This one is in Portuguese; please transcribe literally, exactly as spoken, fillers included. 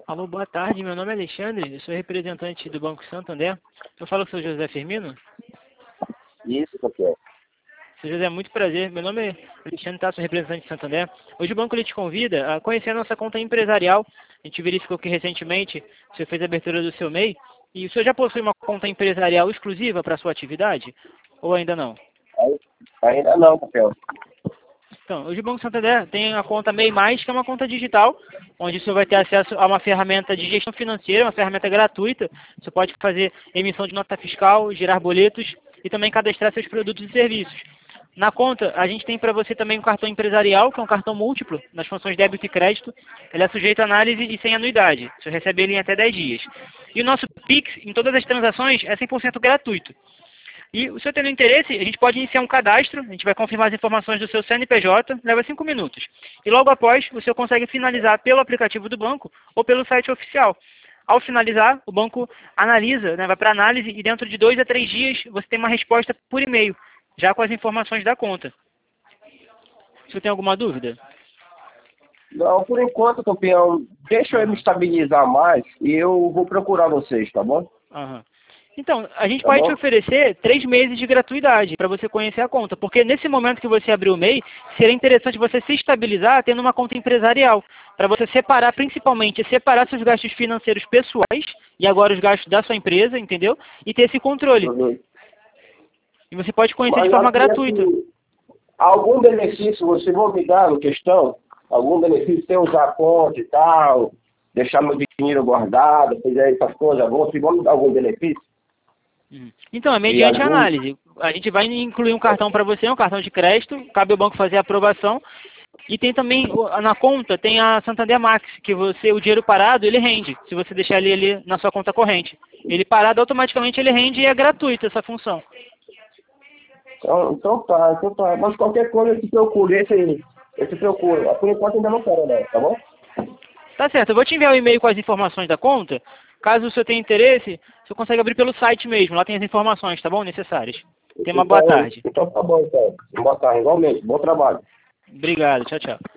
Alô, boa tarde. Meu nome é Alexandre, eu sou representante do Banco Santander. Eu falo com o senhor José Firmino. Isso, campeão. Seu José, muito prazer. Meu nome é Alexandre, tá? Sou representante do Santander. Hoje o banco ele te convida a conhecer a nossa conta empresarial. A gente verificou que recentemente o senhor fez a abertura do seu M E I. E o senhor já possui uma conta empresarial exclusiva para a sua atividade? Ou ainda não? Ainda não, campeão. Então, hoje o Banco Santander tem a conta M E I Mais, que é uma conta digital, onde o senhor vai ter acesso a uma ferramenta de gestão financeira, uma ferramenta gratuita. Você pode fazer emissão de nota fiscal, gerar boletos e também cadastrar seus produtos e serviços. Na conta, a gente tem para você também um cartão empresarial, que é um cartão múltiplo, nas funções débito e crédito. Ele é sujeito a análise e sem anuidade. Você recebe ele em até dez dias. E o nosso Pix, em todas as transações, é cem por cento gratuito. E o senhor tendo interesse, a gente pode iniciar um cadastro, a gente vai confirmar as informações do seu C N P J, leva cinco minutos. E logo após, o senhor consegue finalizar pelo aplicativo do banco ou pelo site oficial. Ao finalizar, o banco analisa, né, vai para análise e dentro de dois a três dias você tem uma resposta por e-mail, já com as informações da conta. O senhor tem alguma dúvida? Não, por enquanto, campeão, deixa eu me estabilizar mais e eu vou procurar vocês, tá bom? Aham. Então, a gente Tá pode bom? te oferecer três meses de gratuidade para você conhecer a conta, porque nesse momento que você abriu o M E I, seria interessante você se estabilizar tendo uma conta empresarial, para você separar, principalmente, separar seus gastos financeiros pessoais e agora os gastos da sua empresa, entendeu? E ter esse controle. Uhum. E você pode conhecer Mas de forma assim, gratuita. assim, algum benefício vocês vão me dar no questão? Algum benefício, sem usar a conta e tal, deixar meu dinheiro guardado, fazer essas coisas, vocês vão me dar algum benefício? Uhum. Então, é E mediante algum... análise. A gente vai incluir um cartão para você, um cartão de crédito, cabe ao banco fazer a aprovação. E tem também, na conta, tem a Santander Max, que você, o dinheiro parado, ele rende, se você deixar ele ali na sua conta corrente. Ele parado, automaticamente ele rende e é gratuito essa função. Então, então tá, então tá. Mas qualquer coisa eu te procuro, esse, eu te procuro. Por enquanto ainda não quero não, tá bom? Tá certo, eu vou te enviar um e-mail com as informações da conta. Caso o senhor tenha interesse, o senhor consegue abrir pelo site mesmo, lá tem as informações, tá bom? Necessárias. Tenha uma boa Então, tarde. então tá bom, então. Boa tarde, igualmente. Bom trabalho. Obrigado, tchau, tchau.